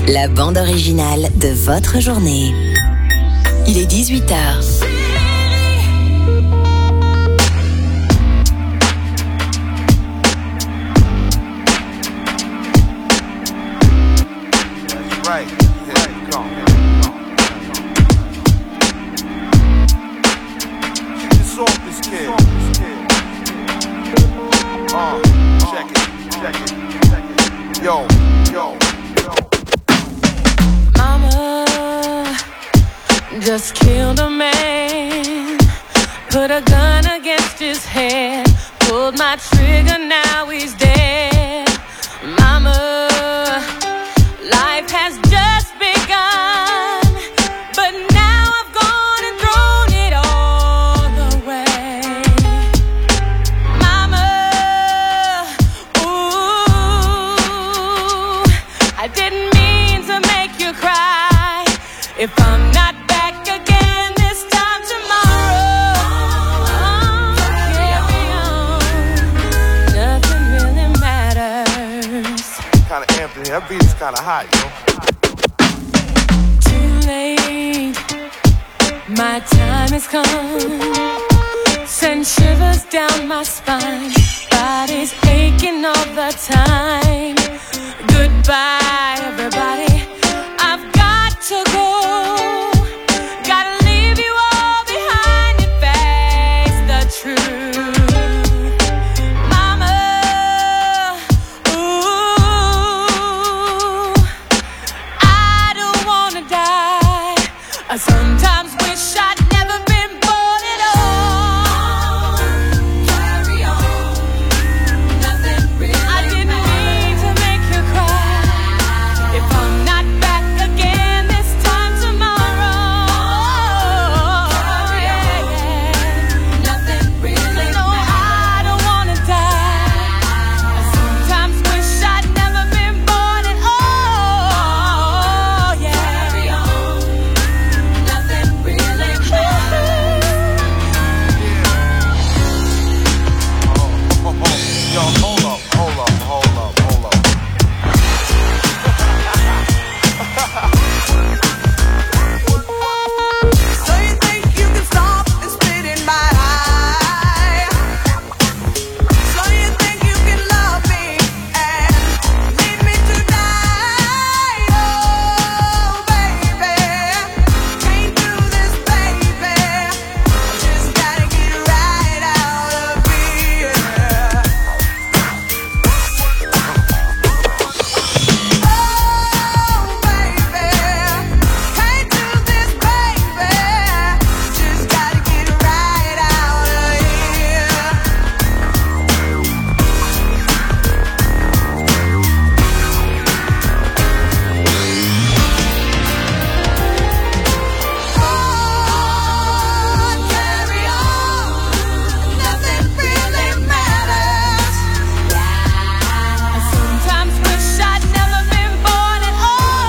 la bande originale de votre journée. Il est 18h. Right, here we go. It's off this kid. Check it. Yo. Mama just killed a man, put a gun against his head, pulled my trigger, now he's dead. Mama, life has just begun, but now I've gone and thrown it all away. Mama, ooh, I didn't mean to make you cry. If I'm not back again this time tomorrow, carry on, nothing really matters. Kinda amped in here. That beat is kinda hot, yo. Too late, my time has come. Send shivers down my spine, body's aching all the time. Goodbye, everybody, I've got to go. Gotta leave you all behind and face the truth. Mama, ooh, I don't wanna die. I sometimes wish I'd never been born at all. Carry on, nothing really I didn't mean to make you cry. If I'm not back again this time tomorrow, nothing really no, I don't wanna die. I sometimes wish I'd never been born at all. Carry on, nothing really matters. Yo, hold up. So you think you can stop and spit in my eye? So you think you can love me and leave me to die? Oh, baby, can't do this, baby. Just gotta get right out of here. Oh, baby, can't do this, baby. Just gotta get right out of here. Carry on, nothing really matters. I sometimes wish I'd never been born at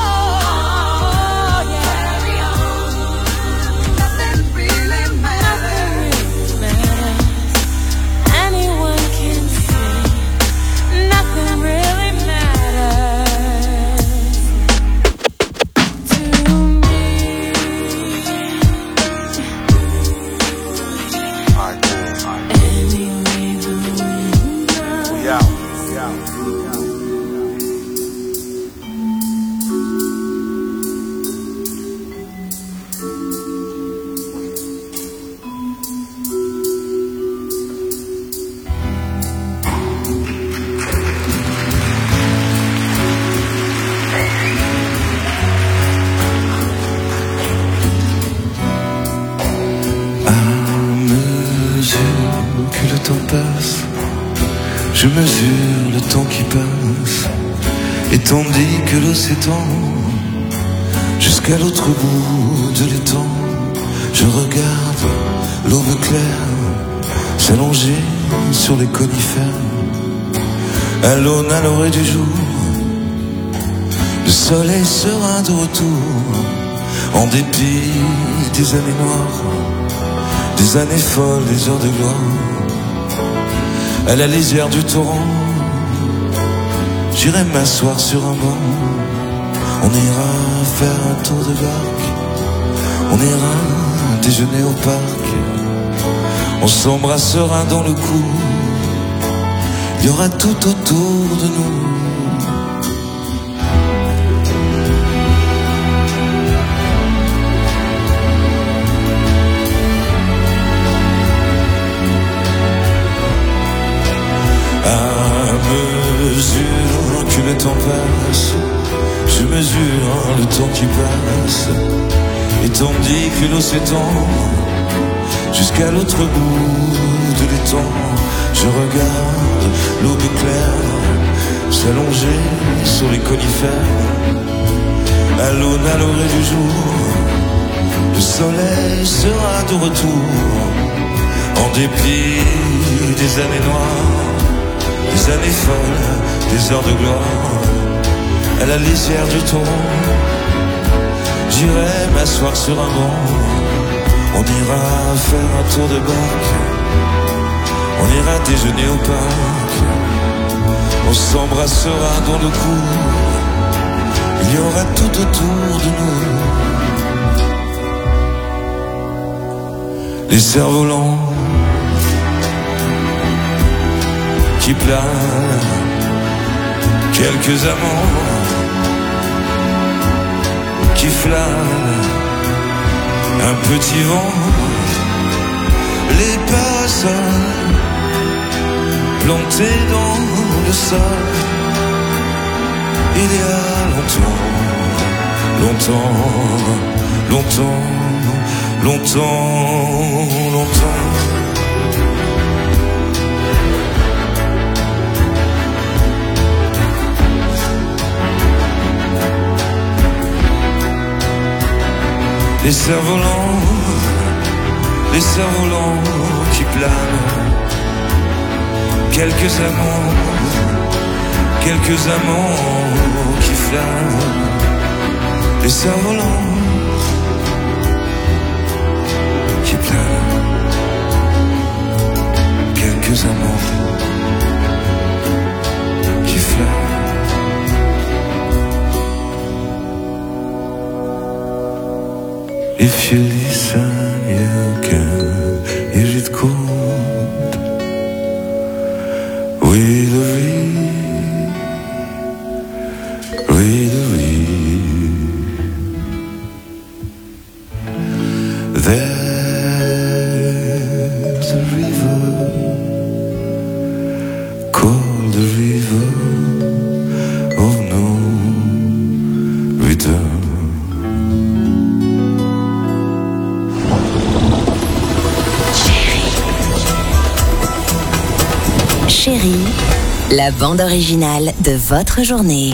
all. Carry on, Nothing really matters. anyone can see, nothing really matters to me. Alright, cool. Anyway, the wind We out. À mesure que le temps passe, je mesure le temps qui passe, et tandis que l'eau s'étend jusqu'à l'autre bout de l'étang, je regarde l'aube claire s'allonger sur les conifères. À l'aune, à l'orée du jour, le soleil sera de retour, en dépit des années noires, des années folles, des heures de gloire. À la lisière du torrent, j'irai m'asseoir sur un banc. On ira faire un tour de barque, on ira déjeuner au parc, on s'embrassera dans le cou, il y aura tout autour de nous. À mesure que le temps passe, je mesure le temps qui passe, et tandis que l'eau s'étend jusqu'à l'autre bout de l'étang, je regarde l'aube claire s'allonger sur les conifères. À l'aune, à l'orée du jour, le soleil sera de retour, en dépit des années noires, des années folles, des heures de gloire. À la lisière du torrent, j'irai m'asseoir sur un banc. On ira faire un tour de barque, on ira déjeuner au parc, on s'embrassera dans le cou, il y aura tout autour de nous. Les cerfs-volants qui planent, quelques amants qui flânent, un petit vent les passe, plantés dans le sol. Il y a longtemps, longtemps, longtemps, longtemps, longtemps. Les cerfs-volants qui planent, quelques amants qui flânent. Les cerfs-volants qui planent, quelques amants qui flânent. If you listen, you can hear it cold with a There's a river called the river of no return. Chérie, la bande originale de votre journée.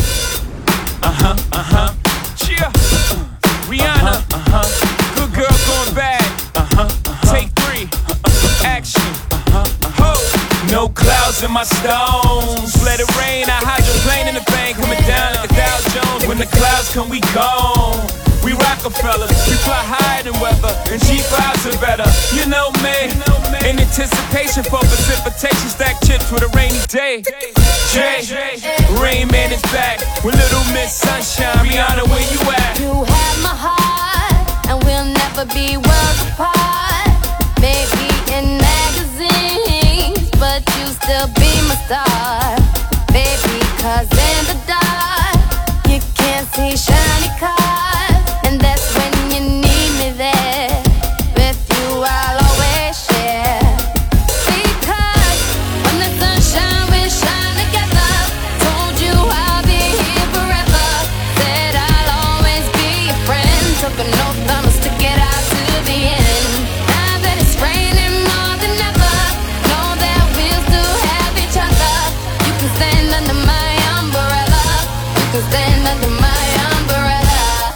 Yeah. Rihanna. Good girl going bad. Take 3. Action. Ho. No clouds in my stones. Let it rain. I hydroplane in the bank. Coming down like a Dow Jones. When the clouds come, we gone. We Rockefellers, we fly higher than weather, and G5s are better. You know me, in anticipation for precipitation, stack chips with a rainy day. Jay, Rain Man is back with Little Miss Sunshine. Rihanna, where you at? You have my heart, and we'll never be worlds apart. Maybe in magazines, but you still be my star. Baby, 'cause in the dark, you can't see shiny cars. And that's when you need me there. With you I'll always share. Because when the sunshine we shine together. Told you I'll be here forever. Said I'll always be your friend. Took an oath I'ma stick it out to the end. Now that it's raining more than ever, know that we'll still have each other. You can stand under my umbrella. You can stand under my umbrella.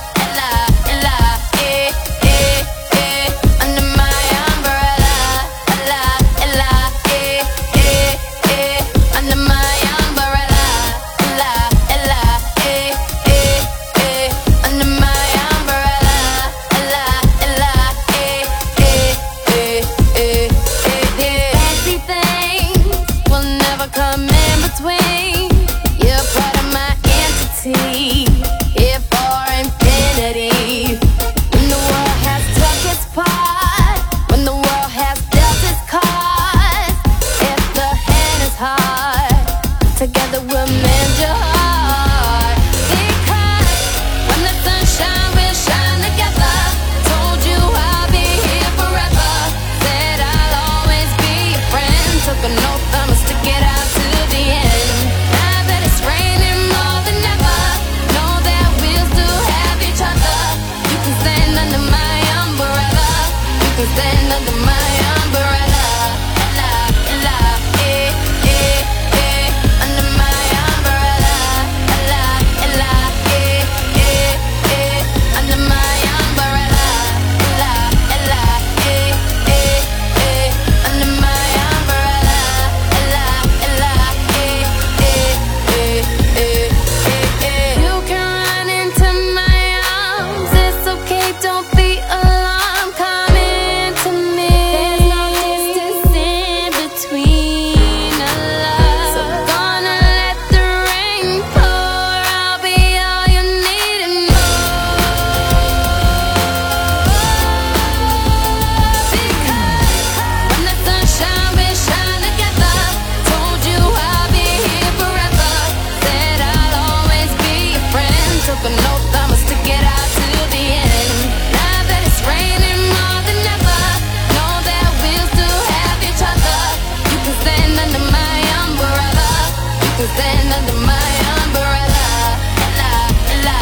I'ma stick it out to the end. Now that it's raining more than ever, know that we'll still have each other. You can stand under my umbrella. You can stand under my umbrella. Ella, ella,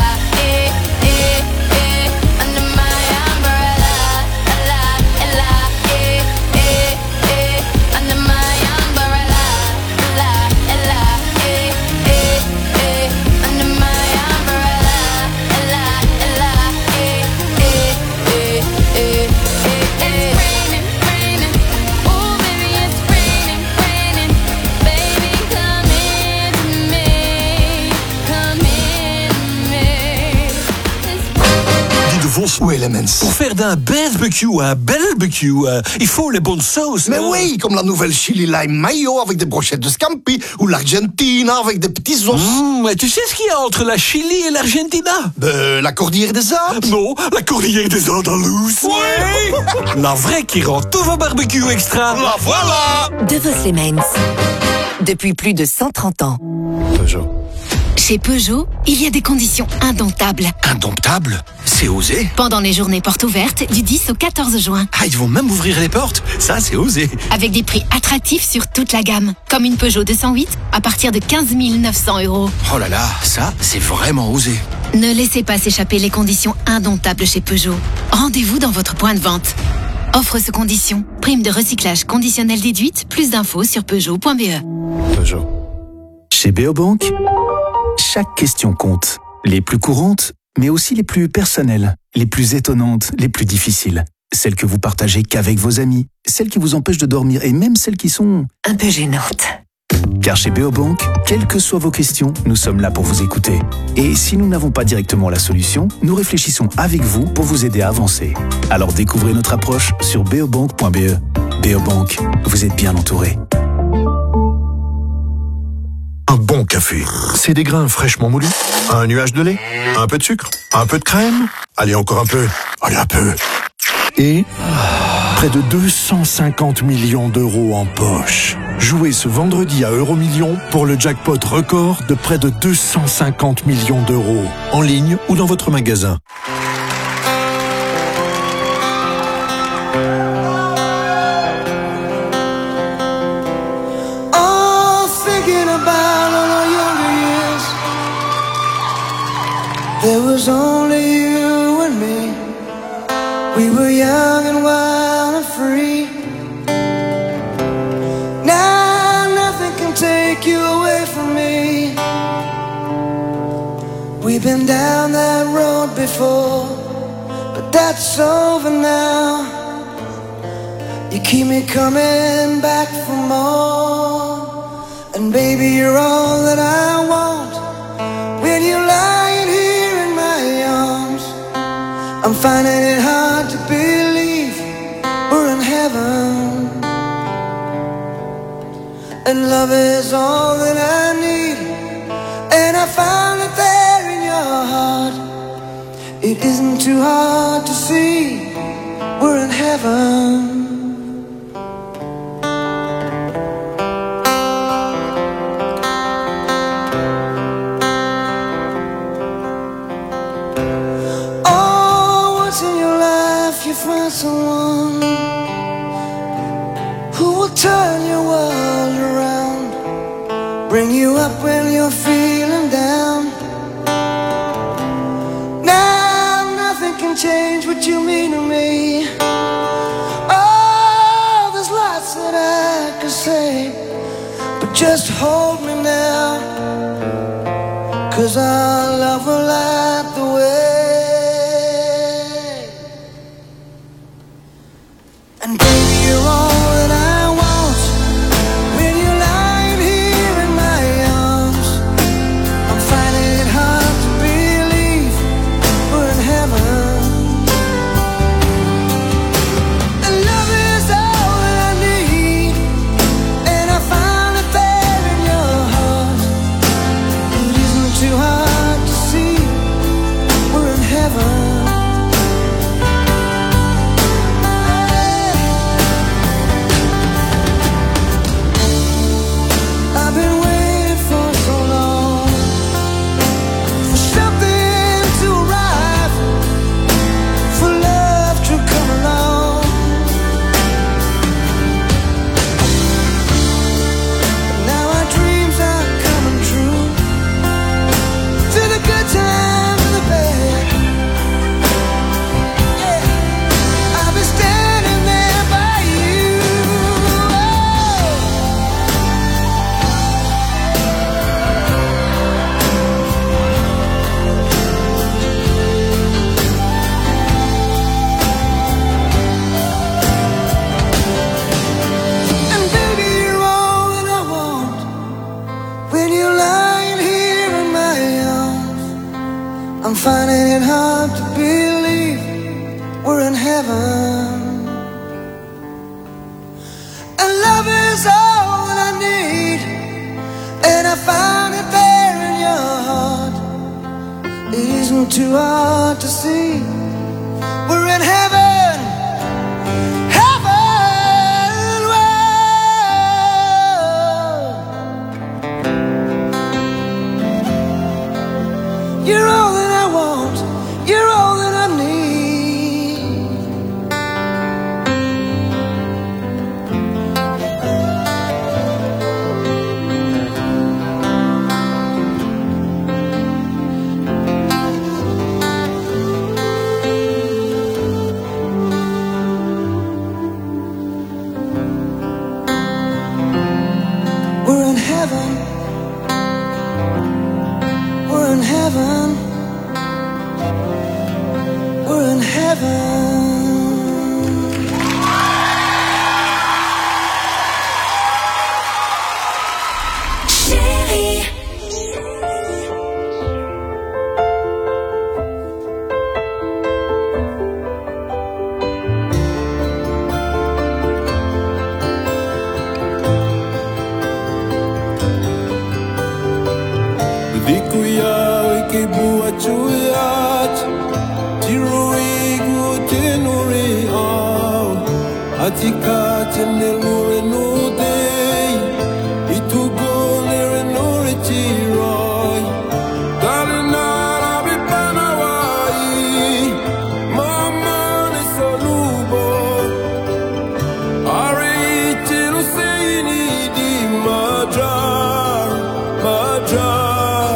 under my umbrella. Ella, ella, under my umbrella. Ella, ella, under my umbrella. Ella, ella, it's raining, raining. Oh baby, it's raining, raining. Baby, come into me, come into me. Guy de Vos ou Elements. Pour faire d'un barbecue un barbecue, il faut les bonnes sauces. Mais oui, comme la nouvelle chili lime mayo avec des brochettes de scampi ou l'Argentina avec des petits os. Tu sais ce qu'il y a entre la Chili et l'Argentina? La cordillère des Alpes. Non, la cordillère des Andalous. Oui. La vraie qui rend tous vos barbecues extra. La voilà. De Vos Lemens. Depuis plus de 130 ans. Peugeot. Chez Peugeot, il y a des conditions indomptables. Indomptable? C'est osé. Pendant les journées portes ouvertes du 10 au 14 juin. Ah, ils vont même ouvrir les portes? Ça, c'est osé. Avec des prix attractifs sur toute la gamme. Comme une Peugeot 208 à partir de 15 900 €. Oh là là, ça, c'est vraiment osé. Ne laissez pas s'échapper les conditions indomptables chez Peugeot. Rendez-vous dans votre point de vente. Offre sous conditions. Prime de recyclage conditionnelle déduite. Plus d'infos sur Peugeot.be. Peugeot. Chez Beobank, chaque question compte. Les plus courantes, mais aussi les plus personnelles, les plus étonnantes, les plus difficiles. Celles que vous partagez qu'avec vos amis, celles qui vous empêchent de dormir et même celles qui sont Un peu gênante. Car chez Beobank, quelles que soient vos questions, nous sommes là pour vous écouter. Et si nous n'avons pas directement la solution, nous réfléchissons avec vous pour vous aider à avancer. Alors découvrez notre approche sur beobank.be. Beobank, vous êtes bien entouré. Un bon café, c'est des grains fraîchement moulus, un nuage de lait, un peu de sucre, un peu de crème, allez encore un peu, allez un peu. Et près de 250 millions d'euros en poche. Jouez ce vendredi à Euromillions pour le jackpot record de près de 250 millions d'euros, en ligne ou dans votre magasin. There was only you and me. We were young and wild and free. Now nothing can take you away from me. We've been down that road before, but that's over now. You keep me coming back for more. And baby, you're all that I want. When you're lying here, I'm finding it hard to believe we're in heaven. And love is all that I need. And I found it there in your heart. It isn't too hard to see we're in heaven. Find someone who will turn your world around, bring you up when you're feeling down. Now nothing can change what you mean to me. Oh, there's lots that I could say, but just hold me now, 'cause our love will light the way. And baby, you're all that I want. When you're lying here in my arms, I'm finding it hard to believe we're in heaven. And love is all that I need, and I found it there in your heart. It isn't too hard to see find it hard to believe we're in heaven. And love is all that I need, and I found it there in your heart. It isn't too hard to see, we're in heaven. Heaven, whoa. You're all that I want, you're all that I need. We're in heaven. We're in heaven. We're in heaven. Chérie. Dikuya wiki bua chuyat Tirui gu tenuri au Atika tenelure nudei Itu golere nure tiroi Dalinara bipana wai Mama ne solubo Ari tilu seini di majar Majar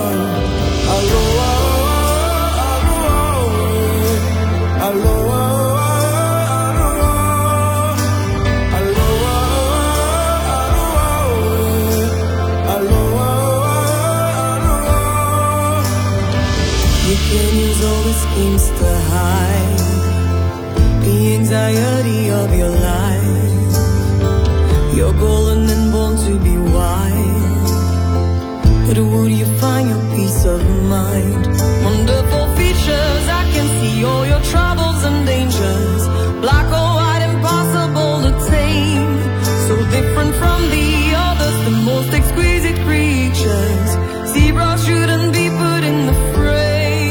Schemes to hide the anxiety of your life. You're golden and born to be wild, but would you find your peace of mind? Wonderful features, I can see all your troubles and dangers. Black or white, impossible to tame. So different from the others, the most exquisite creatures. Zebra shouldn't be put in the frame.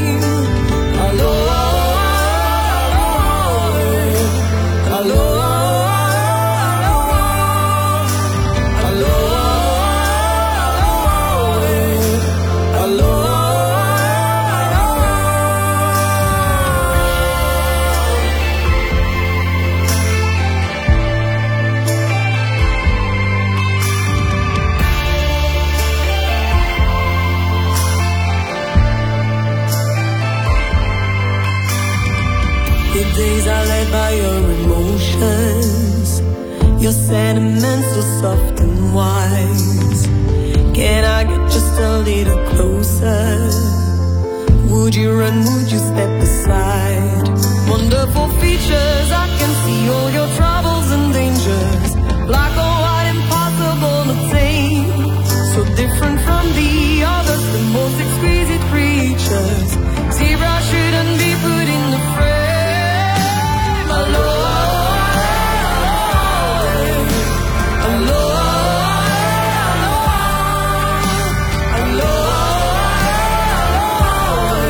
Days are led by your emotions. Your sentiments are soft and wise. Can I get just a little closer? Would you run, would you step aside? Wonderful features, I can see all your troubles and dangers. Black or white, impossible to tame. So different from the others, the most exquisite creatures. Zebra shouldn't be put in the frame.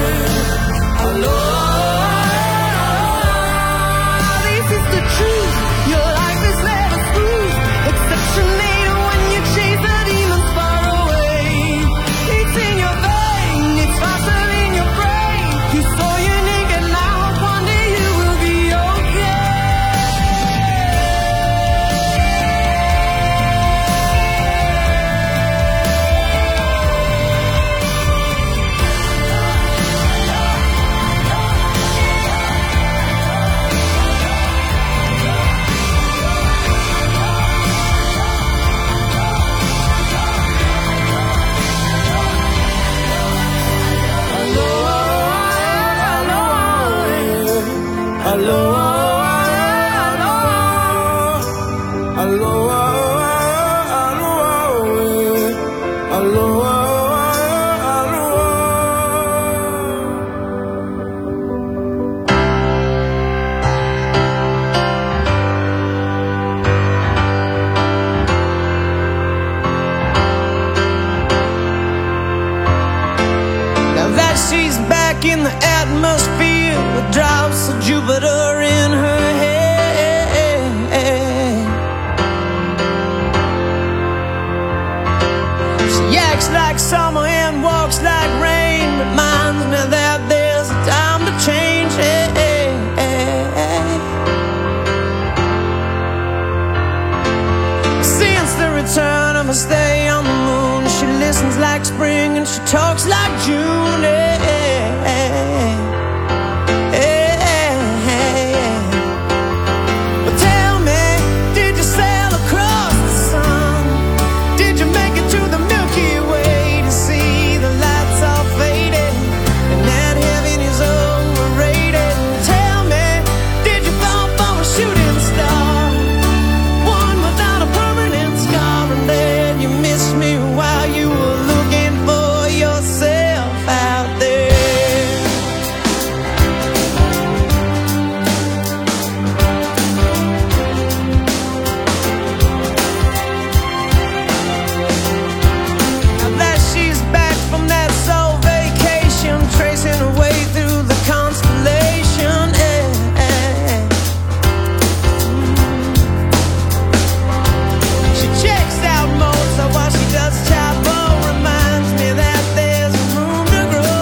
This is the truth. atmosphere with drops of Jupiter in her head. She acts like summer and walks like rain, reminds me that there's a time to change. Since the return of her stay on the moon, she listens like spring and she talks like June. But tell me, did you sail across the sun? Did you make it to the Milky Way to see the lights all faded and that heaven is overrated? Tell me, did you fall for a shooting star, one without a permanent scar, and then you missed me while you were looking for yourself out there? Now that she's back from that soul vacation, tracing her way through the constellation, she checks out Mozart while she does Chapo, reminds me that there's room to grow.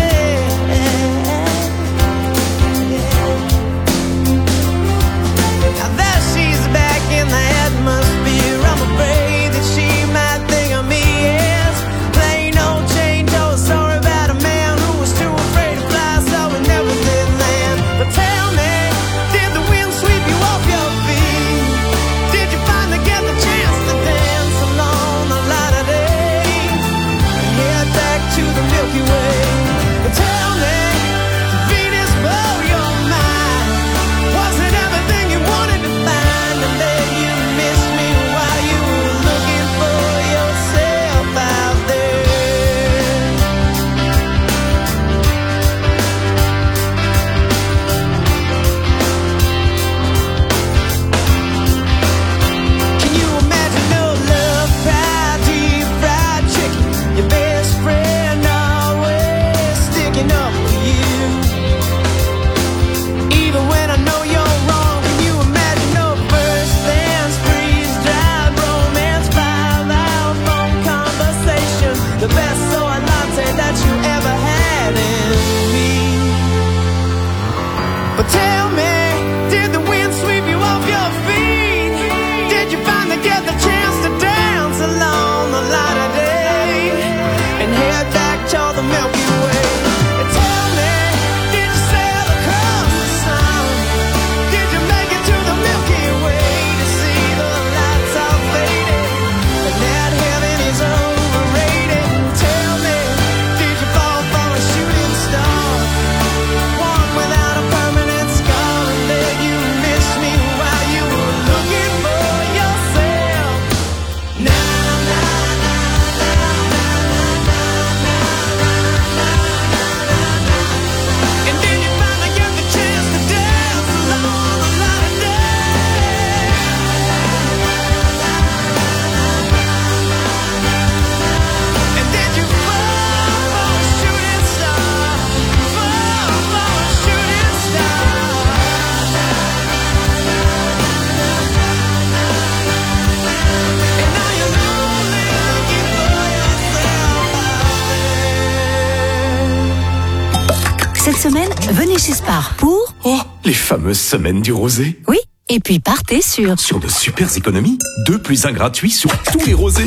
Now that she's back in the atmosphere, I'm afraid that she might think of me as plain old Jane Doe, story about a man who was too afraid to fly, so he never did land. But tell me, did the wind sweep you off your feet? Did you finally get the chance to dance along the light of day and head back to the Milky Way? But tell me, did Venus blow your mind? Was it everything you wanted to find, and then you missed me while you were looking for yourself out there? Can you imagine no love, fried deep fried chicken, your best friend always sticking up for you, even when I know you're wrong? Can you imagine no first dance, freeze-dried romance, 5-hour phone conversation, the best soy latte that you ever had in me? But tell me, did the wind sweep you off your feet? Did you finally get the chance to dance along the light of day and head back to the Milky Way? And tell me, did you sail across the sun? Did you make it to the Milky Way to see the lights all faded and that heaven is overrated? Tell me, did you fall for a shooting star, one without a permanent scar, and then you missed me while you were looking for yourself? Na na na na na na na na na na. And then you finally get the chance to dance along the light of day. And did you fall for a shooting star? Fall for a shooting star? And now you're only looking for yourself out there. Cette semaine, venez chez Spar pour... Oh, les fameuses semaines du rosé. Oui, et puis partez sur... Sur de super économies, 2 + 1 gratuit sur tous les rosés.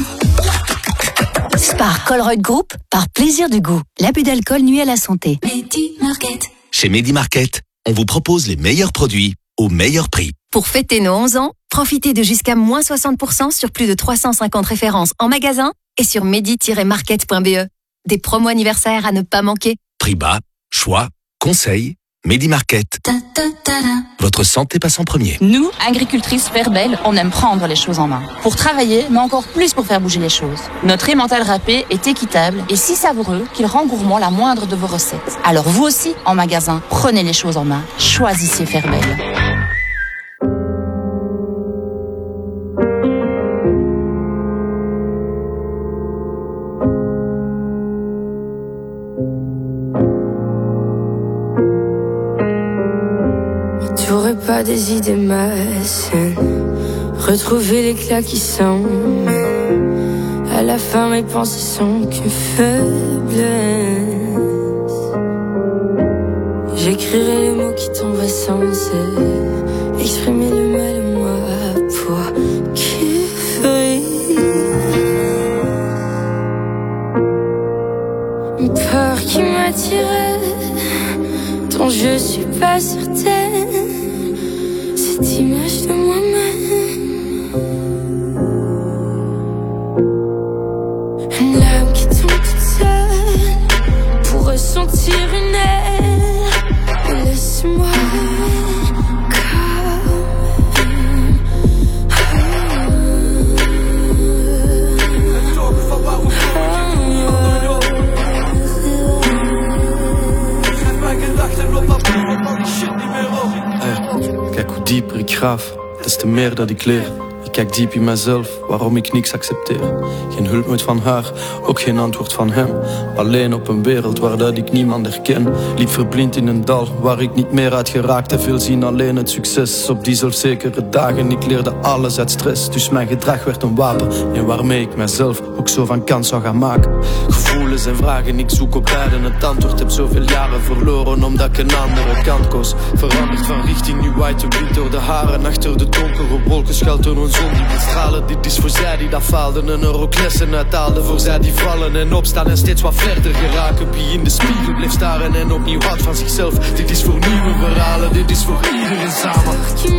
Spar Colruyt Group, par plaisir du goût. L'abus d'alcool nuit à la santé. Chez Medi Market, on vous propose les meilleurs produits au meilleur prix. Pour fêter nos 11 ans, profitez de jusqu'à moins 60% sur plus de 350 références en magasin et sur medi-market.be. Des promos anniversaires à ne pas manquer. Prix bas, choix, conseils, Medi Market. Votre santé passe en premier. Nous, agricultrices Verbel, on aime prendre les choses en main. Pour travailler, mais encore plus pour faire bouger les choses. Notre emmental râpé est équitable et si savoureux qu'il rend gourmand la moindre de vos recettes. Alors vous aussi, en magasin, prenez les choses en main. Choisissez Verbel. t'aurais pas des idées malsaines. Retrouver l'éclat qui semble. À la fin mes pensées sont qu'une faiblesse. J'écrirai les mots qui tomberaient sans cesse. Exprimer le mal en moi pour kiffer. Une peur qui m'attirait, dont je suis pas certaine. Cette image de moi-même. Une lame qui tombe toute seule pour ressentir une aile. Laisse-moi Kijk hoe dieper ik graaf, des te meer dat ik leer. Ik kijk diep in mijzelf, waarom ik niks accepteer. Geen hulp nooit van haar, ook geen antwoord van hem. Alleen op een wereld waar dat ik niemand herken. Liep verblind in een dal, waar ik niet meer uit geraakte. Veel zien alleen het succes op die zelfzekere dagen. Ik leerde alles uit stress, dus mijn gedrag werd een wapen. En waarmee ik mijzelf ook zo van kant zou gaan maken. Gevoelens en vragen, ik zoek op beiden het antwoord. Heb zoveel jaren verloren, omdat ik een andere kant koos. Veranderd van richting, nu white to wit door de haren. Achter de donkere wolken schuilt een zon die wil stralen. Dit is voor zij die dat faalden en er ook lessen uithaalden. Voor zij die vallen en opstaan en steeds wat verder geraken. Wie in de spiegel blijft staren en opnieuw houdt van zichzelf. Dit is voor nieuwe verhalen, dit is voor iedereen samen.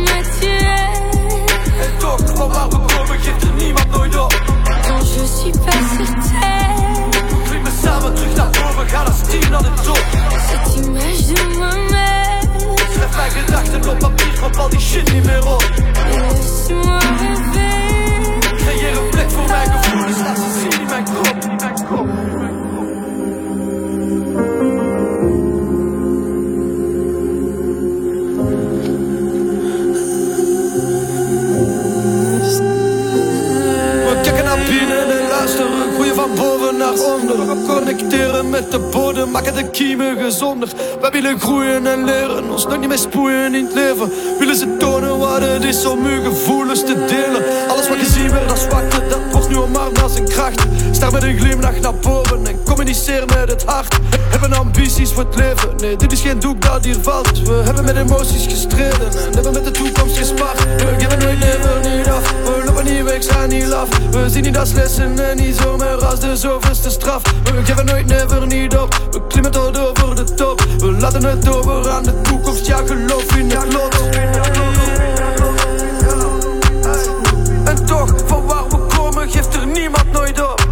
En toch, van waar we komen geeft er niemand nooit op. Quand je suis pas certaine. Klimmen samen terug naar boven, gaan als team naar de top. Cette image de moi-même. Schrijf mijn gedachten op papier, want al die shit niet meer op. Laisse-moi rêver. Creëer een plek voor mijn gevoelens, laat ze zien in mijn kop. We kijken naar binnen en luisteren, groeien van boven naar onder. Connecteren met de bodem, maken de kiemen gezonder. Wij willen groeien en leren, ons nog niet meer spoeien in het leven. Willen ze tonen wat het is om uw gevoelens te delen. Alles wat gezien werd als zwakte, dat wordt nu omarmd als een kracht. Sta met een glimlach naar boven en communiceer met het hart. Hebben ambities voor het leven, nee dit is geen doek dat hier valt. We hebben met emoties gestreden en hebben met de toekomst gespaard. We geven nooit never niet af, we lopen niet weg, zijn niet laf. We zien niet als lessen en niet zomaar als de zoveelste straf. We geven nooit never niet op, we klimmen tot over de top. We laten het over aan de toekomst, ja geloof in het lot. En toch, van waar we komen geeft er niemand nooit op.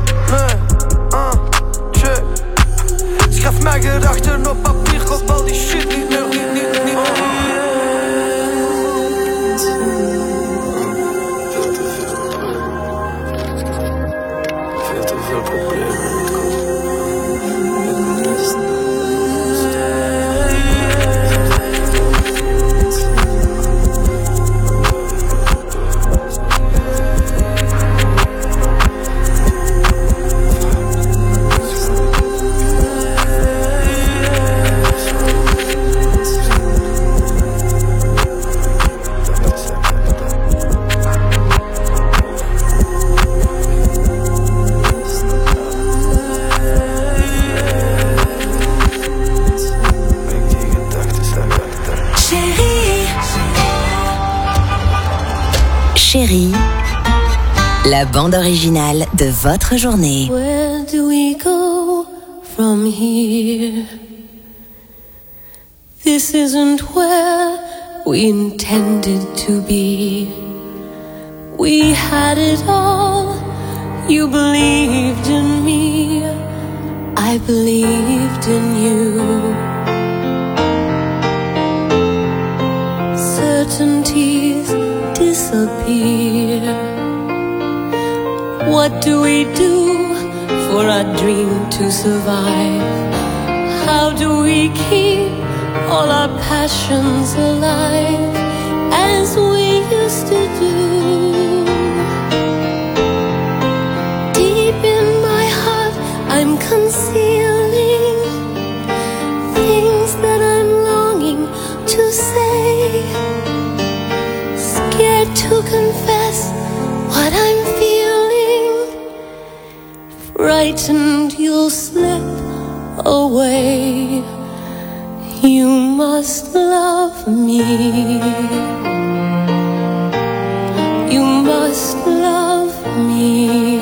Nee, schrijf mijn gedachten op papier, op al die shit niet meer, niet. Veel te veel problemen in het kop. Chérie, la bande originale de votre journée. Where do we go from here? This isn't where we intended to be. We had it all. You believed in me. I believed in you. Certainties disappear. What do we do for our dream to survive? How do we keep all our passions alive as we used to do? Deep in my heart I'm concealing things that I'm longing to say. frightened you'll slip away. You must love me. You must love me.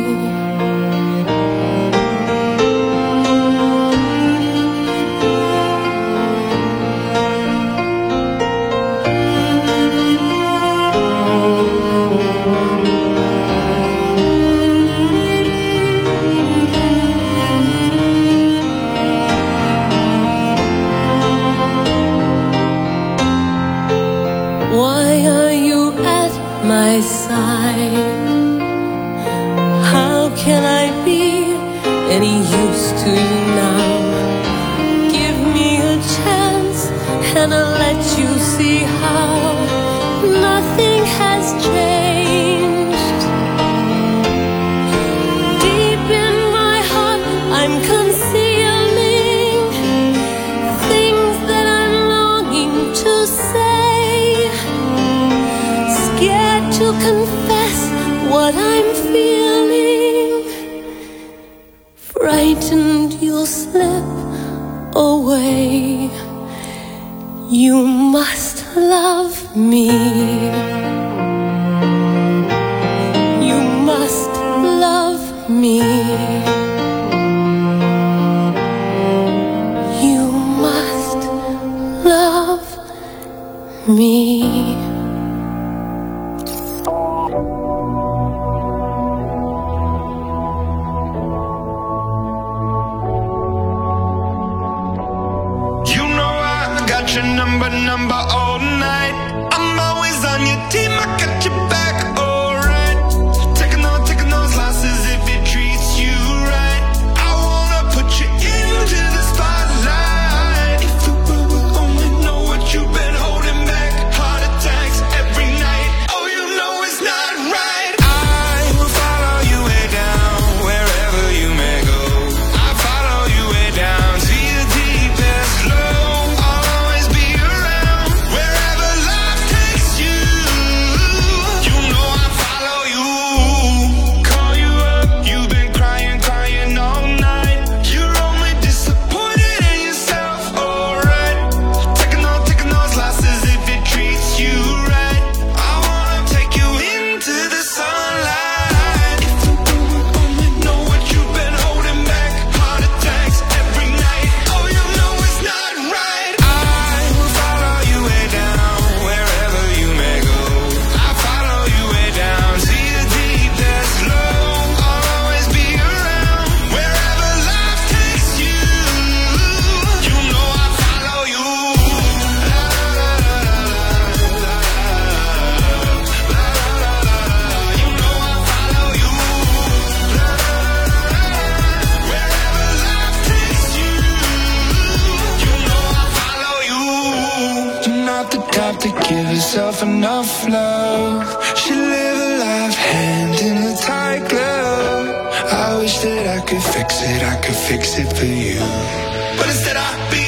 Why are you at my side? How can I be any use to you now? Give me a chance and I'll let you see how nothing has changed. Deep in my heart I'm concealing things that I'm longing to say, scared to confess what I'm feeling, frightened you'll slip away. You must love me. You must love me. You must love me. Number all night. I'm always on your team, I got your back, alright. Taking those losses if it treats you right. I wanna put you into the spotlight. If you would only know what you've been holding back. Heart attacks every night. Oh, you know it's not right. I will follow you way down, wherever you may go. I follow you way down to your deepest low. To give herself enough love, she live a life hand in a tight glove. I wish that I could fix it for you, but instead I be